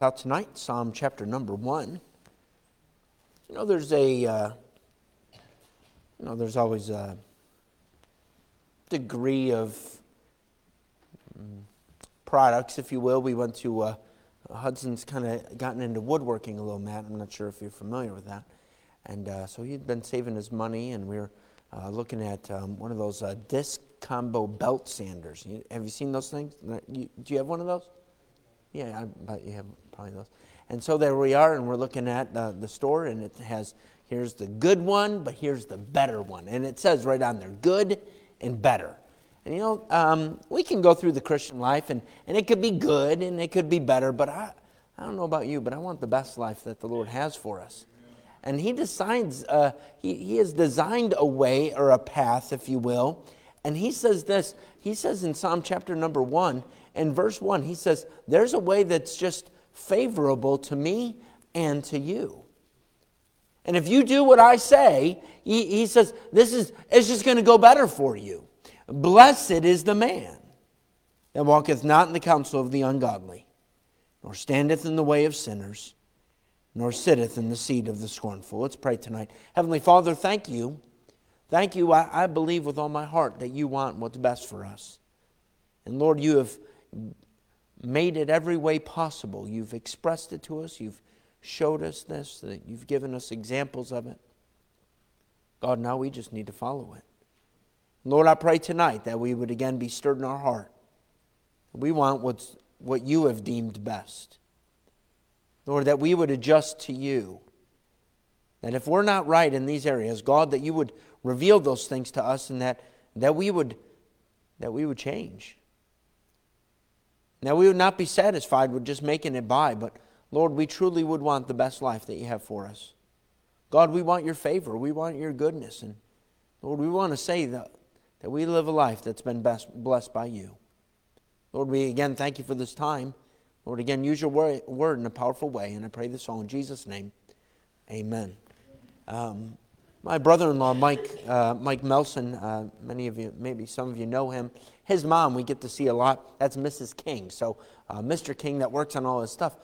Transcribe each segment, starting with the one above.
About tonight, Psalm chapter number 1. There's always a degree of products, if you will. We went to Hudson's kind of gotten into woodworking a little, Matt. I'm not sure if you're familiar with that. And so he'd been saving his money, and we were looking at one of those disc combo belt sanders. Have you seen those things? Do you have one of those? Yeah, I bet you have probably those. And so there we are, and we're looking at the store, and it has, here's the good one, but here's the better one. And it says right on there, good and better. And we can go through the Christian life, and it could be good, and it could be better, but I don't know about you, but I want the best life that the Lord has for us. And He decides, He has designed a way, or a path, if you will. And He says this, He says in Psalm chapter number 1, in verse 1, He says, there's a way that's just favorable to me and to you. And if you do what I say, he says, it's just going to go better for you. Blessed is the man that walketh not in the counsel of the ungodly, nor standeth in the way of sinners, nor sitteth in the seat of the scornful. Let's pray tonight. Heavenly Father, thank you. Thank you. I believe with all my heart that you want what's best for us. And Lord, you have made it every way possible. You've expressed it to us. You've showed us this. That you've given us examples of it. God, now we just need to follow it. Lord, I pray tonight that we would again be stirred in our heart. We want what you have deemed best. Lord, that we would adjust to you. That if we're not right in these areas, God, that you would reveal those things to us, and that we would change. Now, we would not be satisfied with just making it by, but Lord, we truly would want the best life that you have for us. God, we want your favor. We want your goodness. And Lord, we want to say that we live a life that's been blessed by you. Lord, we again thank you for this time. Lord, again, use your word in a powerful way. And I pray this all in Jesus' name. Amen. My brother-in-law, Mike Melson, many of you, maybe some of you know him. His mom, we get to see a lot. That's Mrs. King. So Mr. King that works on all his stuff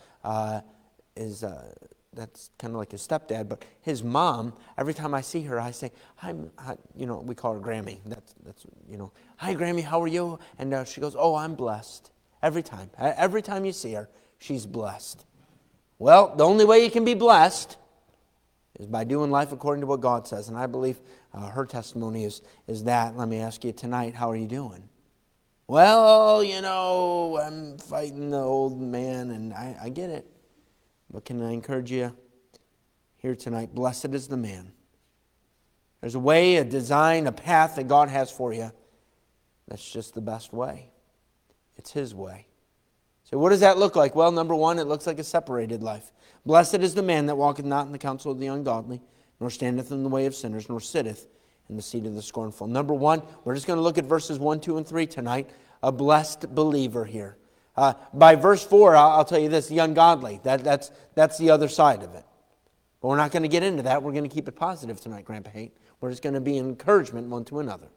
that's kind of like his stepdad. But his mom, every time I see her, I say, hi, we call her Grammy. That's hi, Grammy, how are you? And she goes, oh, I'm blessed. Every time you see her, she's blessed. Well, the only way you can be blessed is by doing life according to what God says. And I believe her testimony is that. Let me ask you tonight, how are you doing? Well, I'm fighting the old man, and I get it. But can I encourage you here tonight? Blessed is the man. There's a way, a design, a path that God has for you. That's just the best way. It's His way. So what does that look like? Well, number one, it looks like a separated life. Blessed is the man that walketh not in the counsel of the ungodly, nor standeth in the way of sinners, nor sitteth in the seat of the scornful. Number one, we're just going to look at verses 1, 2, and 3 tonight. A blessed believer here. By verse 4, I'll tell you this, the ungodly. That's the other side of it. But we're not going to get into that. We're going to keep it positive tonight, Grandpa Haight. We're just going to be encouragement one to another.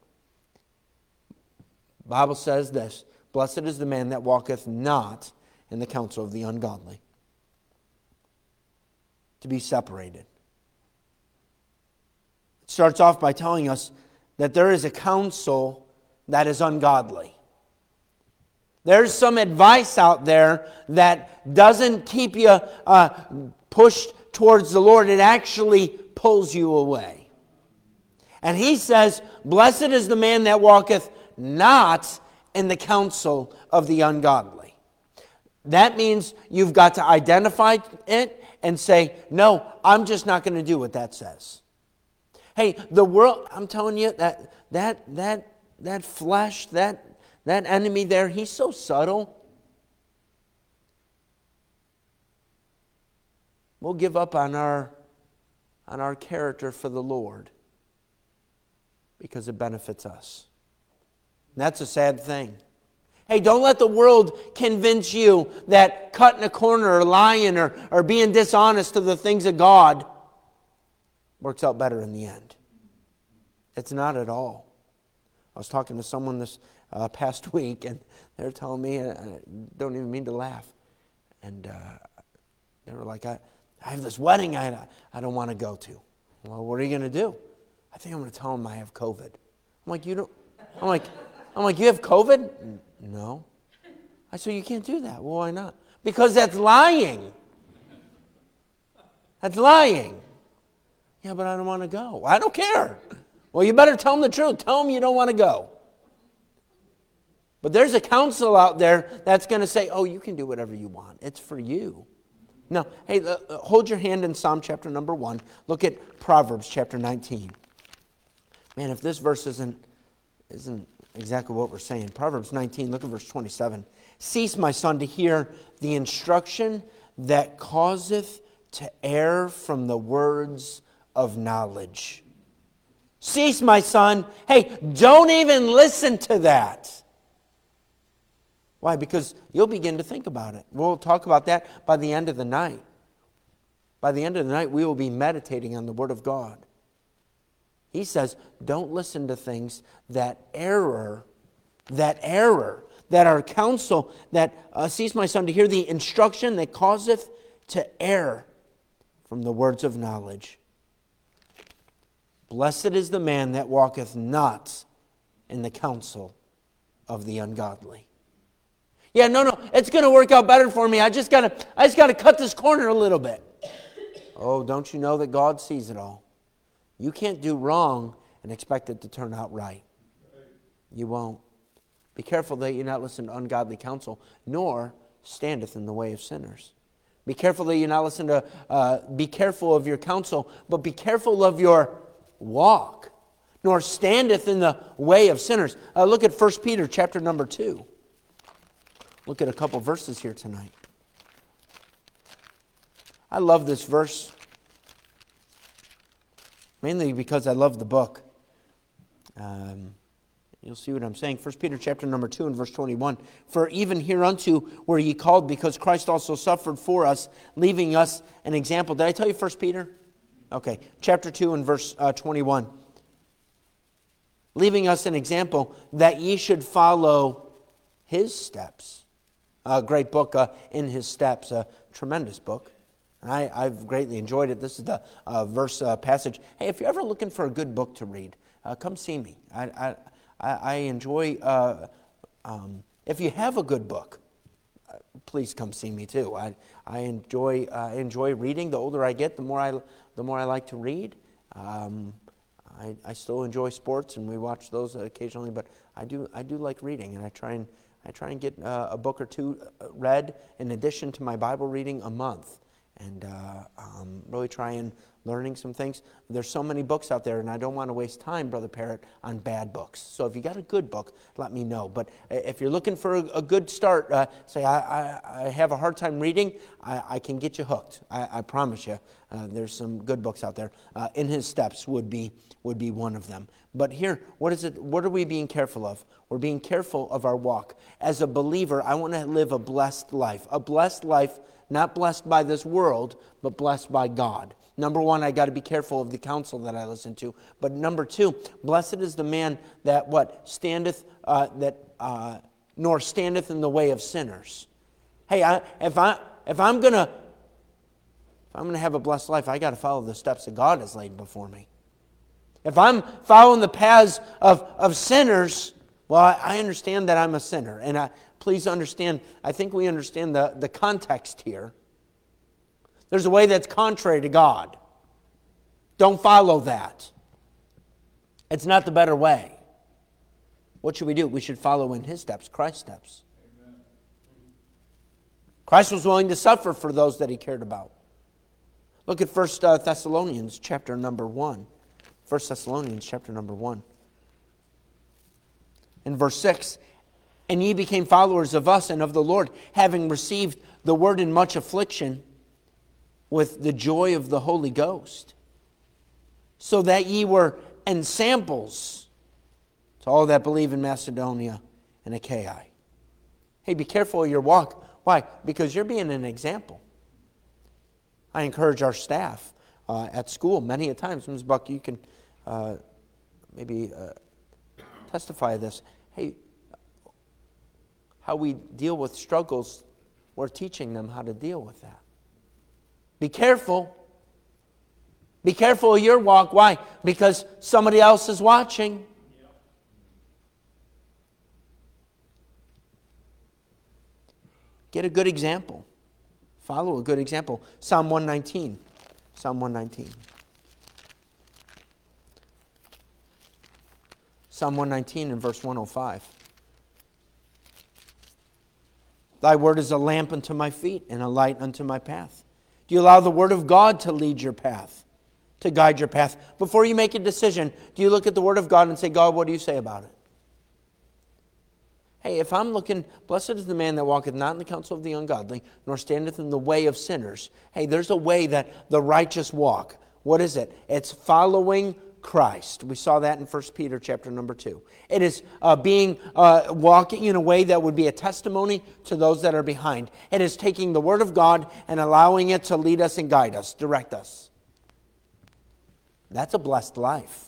The Bible says this, blessed is the man that walketh not in the counsel of the ungodly. To be separated. It starts off by telling us that there is a counsel that is ungodly. There's some advice out there that doesn't keep you pushed towards the Lord. It actually pulls you away. And he says, blessed is the man that walketh not in the counsel of the ungodly. That means you've got to identify it and say, no, I'm just not going to do what that says. Hey, the world, I'm telling you, that flesh, that enemy there, he's so subtle. We'll give up on our character for the Lord because it benefits us. And that's a sad thing. Hey, don't let the world convince you that cutting a corner or lying or being dishonest to the things of God works out better in the end. It's not at all. I was talking to someone this past week, and they're telling me, I don't even mean to laugh, and They were like, I have this wedding I don't want to go to. Well, what are you going to do? I think I'm going to tell them I have COVID. I'm like, you don't? I'm like, you have COVID? No. I said, you can't do that. Well, why not? Because that's lying. That's lying. Yeah, but I don't want to go. I don't care. Well, you better tell them the truth. Tell them you don't want to go. But there's a council out there that's going to say, oh, you can do whatever you want. It's for you. No, hey, hold your hand in Psalm chapter number 1. Look at Proverbs chapter 19. Man, if this verse isn't exactly what we're saying. Proverbs 19, look at verse 27. Cease, my son, to hear the instruction that causeth to err from the words of knowledge. Cease, my son. Hey, don't even listen to that. Why? Because you'll begin to think about it. We'll talk about that by the end of the night. By the end of the night, we will be meditating on the Word of God. He says, don't listen to things that are counsel, that cease, my son, to hear the instruction that causeth to err from the words of knowledge. Blessed is the man that walketh not in the counsel of the ungodly. Yeah, no, it's going to work out better for me. I just got to cut this corner a little bit. Oh, don't you know that God sees it all? You can't do wrong and expect it to turn out right. You won't. Be careful that you not listen to ungodly counsel, nor standeth in the way of sinners. Be careful that you not listen to, be careful of your counsel, but be careful of your walk, nor standeth in the way of sinners. Look at 1 Peter chapter number 2. Look at a couple verses here tonight. I love this verse, mainly because I love the book. You'll see what I'm saying. 1 Peter chapter number 2 and verse 21. For even hereunto were ye called, because Christ also suffered for us, leaving us an example. Did I tell you 1 Peter? Okay, chapter 2 and verse 21. Leaving us an example that ye should follow his steps. A great book, In His Steps, a tremendous book. I've greatly enjoyed it. This is the verse passage. Hey, if you're ever looking for a good book to read, come see me. I enjoy, if you have a good book, please come see me too. I enjoy reading. The older I get, the more I like to read. I still enjoy sports, and we watch those occasionally, but I do like reading, and I try and get a book or two read in addition to my Bible reading a month, and really try and learning some things. There's so many books out there, and I don't want to waste time, Brother Parrott, on bad books. So if you got a good book, let me know. But if you're looking for a good start, say, I have a hard time reading, I can get you hooked. I promise you. There's some good books out there. In His Steps would be one of them. But here, what is it? What are we being careful of? We're being careful of our walk. As a believer, I want to live a blessed life. A blessed life, not blessed by this world, but blessed by God. Number one, I got to be careful of the counsel that I listen to. But number two, blessed is the man that standeth nor standeth in the way of sinners. Hey, if I'm gonna have a blessed life, I got to follow the steps that God has laid before me. If I'm following the paths of sinners, well, I understand that I'm a sinner, and please understand. I think we understand the context here. There's a way that's contrary to God. Don't follow that. It's not the better way. What should we do? We should follow in His steps, Christ's steps. Amen. Christ was willing to suffer for those that He cared about. Look at 1 Thessalonians chapter number 1. 1 Thessalonians chapter number 1. In verse 6, and ye became followers of us and of the Lord, having received the word in much affliction, with the joy of the Holy Ghost, so that ye were ensamples to all that believe in Macedonia and Achaia. Hey, be careful of your walk. Why? Because you're being an example. I encourage our staff at school many a times. Ms. Buck, you can maybe testify to this. Hey, how we deal with struggles, we're teaching them how to deal with that. Be careful. Be careful of your walk. Why? Because somebody else is watching. Get a good example. Follow a good example. Psalm 119. Psalm 119. Psalm 119 and verse 105. Thy word is a lamp unto my feet and a light unto my path. Do you allow the word of God to lead your path, to guide your path? Before you make a decision, do you look at the word of God and say, God, what do you say about it? Hey, if I'm looking, blessed is the man that walketh not in the counsel of the ungodly, nor standeth in the way of sinners. Hey, there's a way that the righteous walk. What is it? It's following Christ. We saw that in 1 Peter chapter number 2. It is walking in a way that would be a testimony to those that are behind. It is taking the word of God and allowing it to lead us and guide us, direct us. That's a blessed life.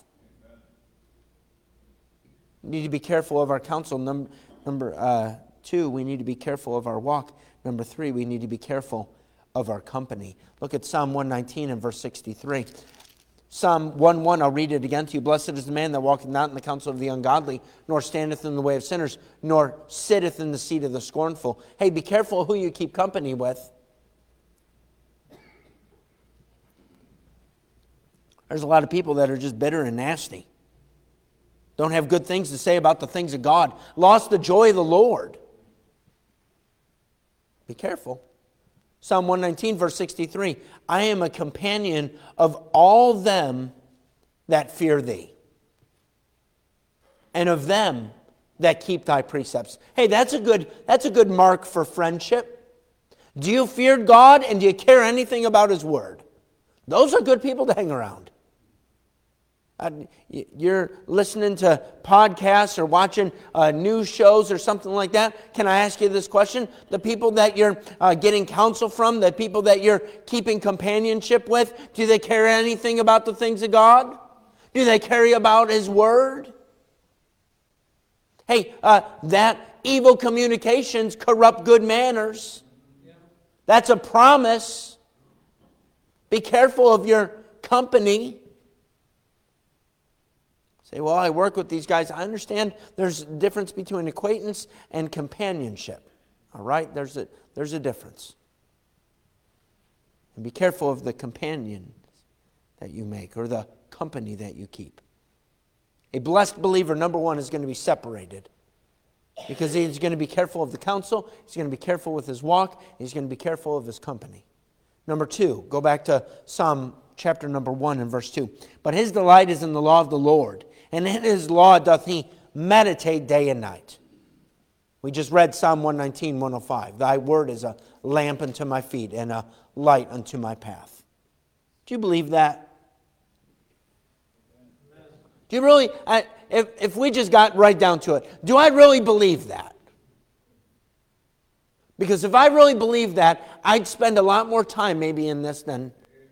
We need to be careful of our counsel. Number 2, we need to be careful of our walk. Number 3, we need to be careful of our company. Look at Psalm 119 and verse 63. Psalm 1:1, I'll read it again to you. Blessed is the man that walketh not in the counsel of the ungodly, nor standeth in the way of sinners, nor sitteth in the seat of the scornful. Hey, be careful who you keep company with. There's a lot of people that are just bitter and nasty. Don't have good things to say about the things of God. Lost the joy of the Lord. Be careful. Psalm 119, verse 63. I am a companion of all them that fear thee, and of them that keep thy precepts. Hey, that's a good mark for friendship. Do you fear God and do you care anything about His Word? Those are good people to hang around. You're listening to podcasts or watching news shows or something like that. Can I ask you this question? The people that you're getting counsel from, the people that you're keeping companionship with, do they care anything about the things of God? Do they care about His Word? Hey, that evil communications corrupt good manners. That's a promise. Be careful of your company. Say, well, I work with these guys. I understand there's a difference between acquaintance and companionship. All right? There's a difference. And be careful of the companions that you make or the company that you keep. A blessed believer, number 1, is going to be separated. Because he's going to be careful of the counsel. He's going to be careful with his walk. He's going to be careful of his company. Number 2, go back to Psalm chapter number 1 and verse 2. But his delight is in the law of the Lord, and in His law doth he meditate day and night. We just read Psalm 119, 105. Thy word is a lamp unto my feet and a light unto my path. Do you believe that? Do you really, if we just got right down to it, do I really believe that? Because if I really believe that, I'd spend a lot more time maybe in this than...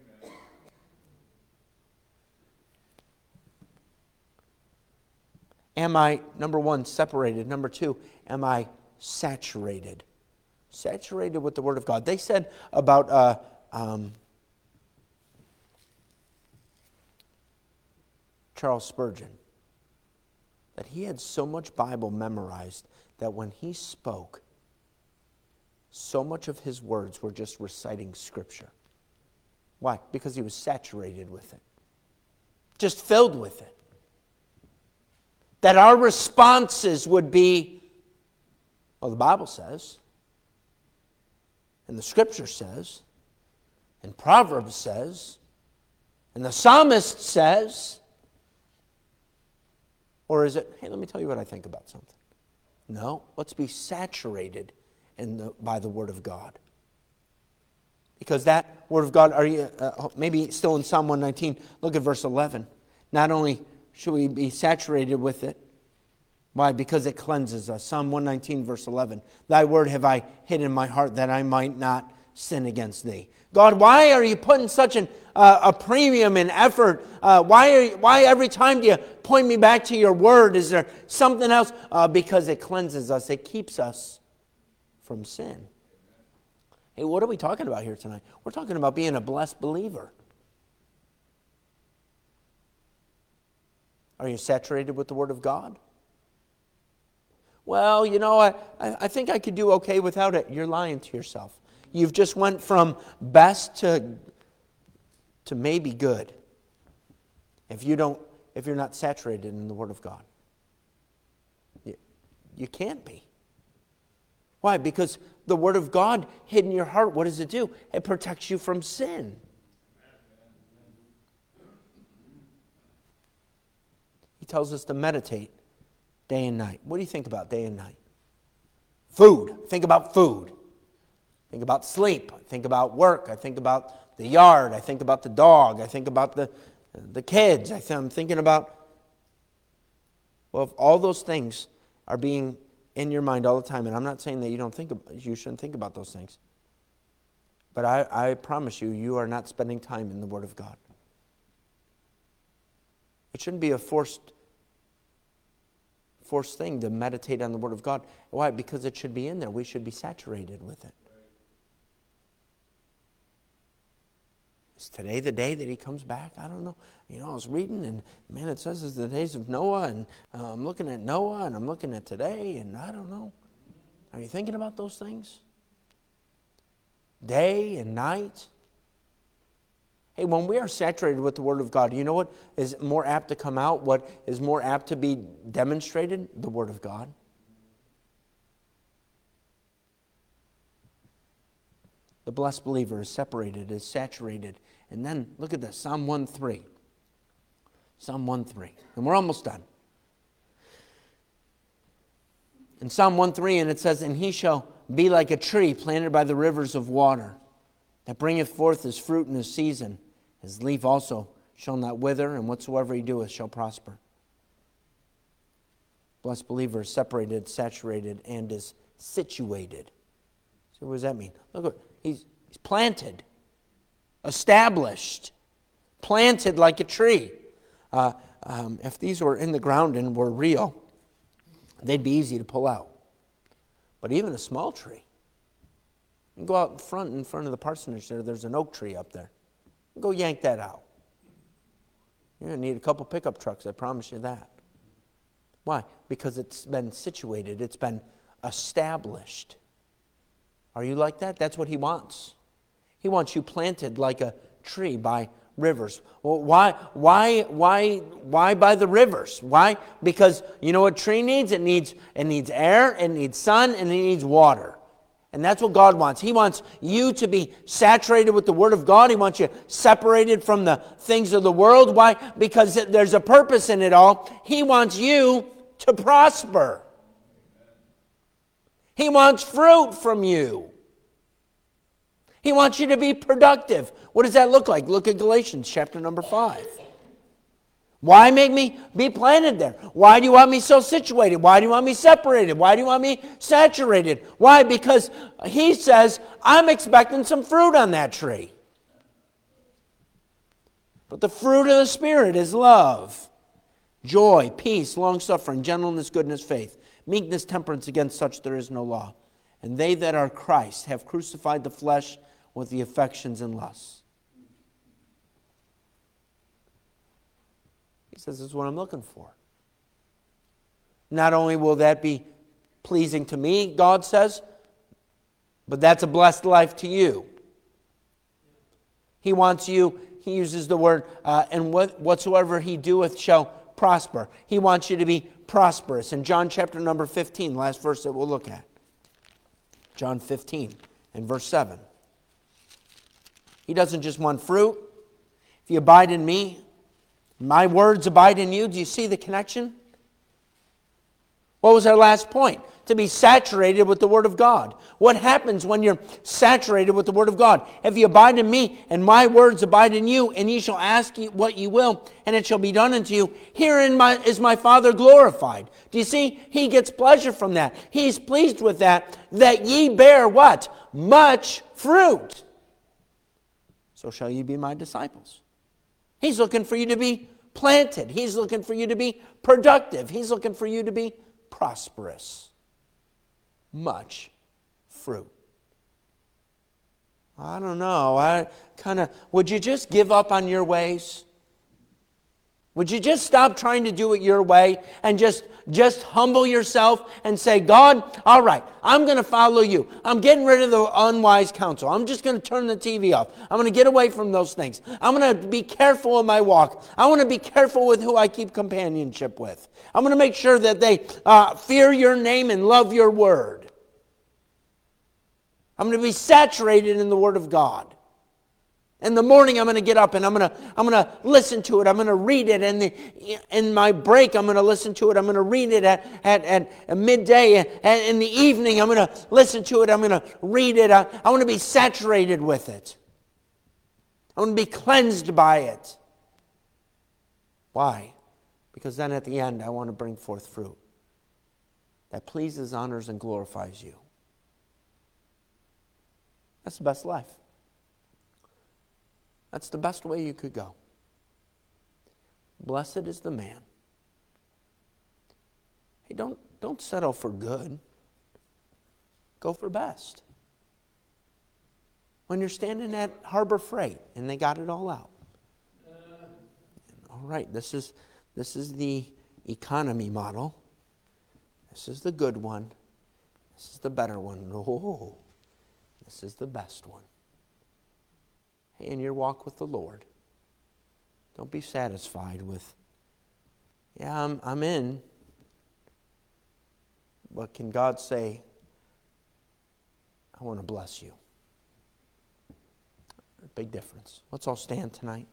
Am I, number 1, separated? Number 2, am I saturated? Saturated with the Word of God. They said about Charles Spurgeon that he had so much Bible memorized that when he spoke, so much of his words were just reciting Scripture. Why? Because he was saturated with it. Just filled with it. That our responses would be, well, the Bible says, and the Scripture says, and Proverbs says, and the Psalmist says, or is it, hey, let me tell you what I think about something. No, let's be saturated by the Word of God. Because that Word of God, are you maybe still in Psalm 119, look at verse 11. Not only should we be saturated with it, why? Because it cleanses us. Psalm 119, verse 11. Thy word have I hid in my heart that I might not sin against thee. God, why are you putting such a premium and effort? Why every time do you point me back to your word? Is there something else? Because it cleanses us. It keeps us from sin. Hey, what are we talking about here tonight? We're talking about being a blessed believer. Are you saturated with the Word of God? Well, I think I could do okay without it. You're lying to yourself. You've just went from best to maybe good if you're not saturated in the Word of God. You can't be. Why? Because the Word of God hid in your heart, what does it do? It protects you from sin. He tells us to meditate day and night. What do you think about day and night? Food. Think about food. Think about sleep. I think about work. I think about the yard. I think about the dog. I think about the kids. I'm thinking about, well, if all those things are being in your mind all the time, and I'm not saying that you shouldn't think about those things, but I promise you are not spending time in the Word of God. It shouldn't be a forced thing to meditate on the Word of God. Why? Because it should be in there. We should be saturated with it. Is today the day that He comes back? I don't know. I was reading, and man, it says it's the days of Noah, and I'm looking at Noah, and I'm looking at today, and I don't know. Are you thinking about those things? Day and night? Hey, when we are saturated with the Word of God, you know what is more apt to come out? What is more apt to be demonstrated? The Word of God. The blessed believer is separated, is saturated. And then, look at this, Psalm 1:3. Psalm 1:3. And we're almost done. In Psalm 1:3, and it says, "And he shall be like a tree planted by the rivers of water, that bringeth forth his fruit in his season. His leaf also shall not wither, and whatsoever he doeth shall prosper." Blessed believer is separated, saturated, and is situated. So what does that mean? Look, he's planted, established, planted like a tree. If these were in the ground and were real, they'd be easy to pull out. But even a small tree, you can go out in front of the parsonage there's an oak tree up there. Go yank that out. You're going to need a couple pickup trucks, I promise you that. Why? Because it's been situated, it's been established. Are you like that? That's what He wants. He wants you planted like a tree by rivers. Well, why by the rivers? Why? Because you know what a tree needs? It needs air, it needs sun, and it needs water. And that's what God wants. He wants you to be saturated with the Word of God. He wants you separated from the things of the world. Why? Because there's a purpose in it all. He wants you to prosper. He wants fruit from you. He wants you to be productive. What does that look like? Look at Galatians chapter number 5. Why make me be planted there? Why do you want me so situated? Why do you want me separated? Why do you want me saturated? Why? Because he says, I'm expecting some fruit on that tree. But the fruit of the Spirit is love, joy, peace, long-suffering, gentleness, goodness, faith, meekness, temperance. Against such there is no law. And they that are Christ have crucified the flesh with the affections and lusts. He says, this is what I'm looking for. Not only will that be pleasing to me, God says, but that's a blessed life to you. He wants you, he uses the word, and whatsoever he doeth shall prosper. He wants you to be prosperous. In John chapter number 15, last verse that we'll look at. John 15 and verse 7. He doesn't just want fruit. If you abide in me, my words abide in you. Do you see the connection? What was our last point? To be saturated with the Word of God. What happens when you're saturated with the Word of God? If you abide in me, and my words abide in you, and ye shall ask what ye will, and it shall be done unto you, herein is my Father glorified. Do you see? He gets pleasure from that. He's pleased with that ye bear what? Much fruit. So shall ye be my disciples. He's looking for you to be planted. He's looking for you to be productive. He's looking for you to be prosperous. Much fruit. I don't know. Would you just give up on your ways? Would you just stop trying to do it your way and just humble yourself and say, God, all right, I'm going to follow you. I'm getting rid of the unwise counsel. I'm just going to turn the TV off. I'm going to get away from those things. I'm going to be careful in my walk. I want to be careful with who I keep companionship with. I'm going to make sure that they fear your name and love your word. I'm going to be saturated in the word of God. In the morning, I'm going to get up and I'm going to listen to it. I'm going to read it. And in my break, I'm going to listen to it. I'm going to read it at midday. And in the evening, I'm going to listen to it. I'm going to read it. I want to be saturated with it. I want to be cleansed by it. Why? Because then at the end, I want to bring forth fruit that pleases, honors, and glorifies you. That's the best life. That's the best way you could go. Blessed is the man. Hey, don't settle for good. Go for best. When you're standing at Harbor Freight and they got it all out. All right, this is the economy model. This is the good one. This is the better one. Oh, this is the best one. In your walk with the Lord, don't be satisfied with, I'm in. But can God say, I want to bless you? Big difference. Let's all stand tonight.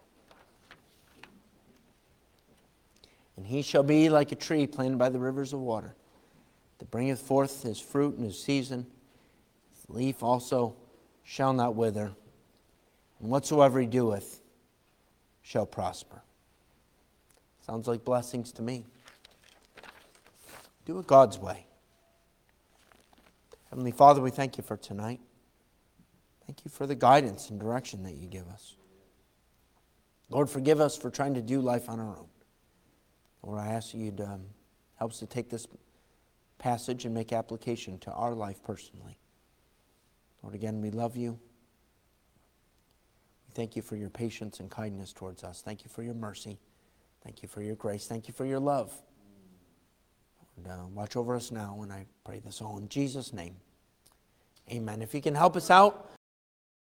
And he shall be like a tree planted by the rivers of water, that bringeth forth his fruit in his season. His leaf also shall not wither. And whatsoever he doeth shall prosper. Sounds like blessings to me. Do it God's way. Heavenly Father, we thank you for tonight. Thank you for the guidance and direction that you give us. Lord, forgive us for trying to do life on our own. Lord, I ask you to help us to take this passage and make application to our life personally. Lord, again, we love you. Thank you for your patience and kindness towards us. Thank you for your mercy. Thank you for your grace. Thank you for your love. And, watch over us now, and I pray this all in Jesus' name. Amen. If you can help us out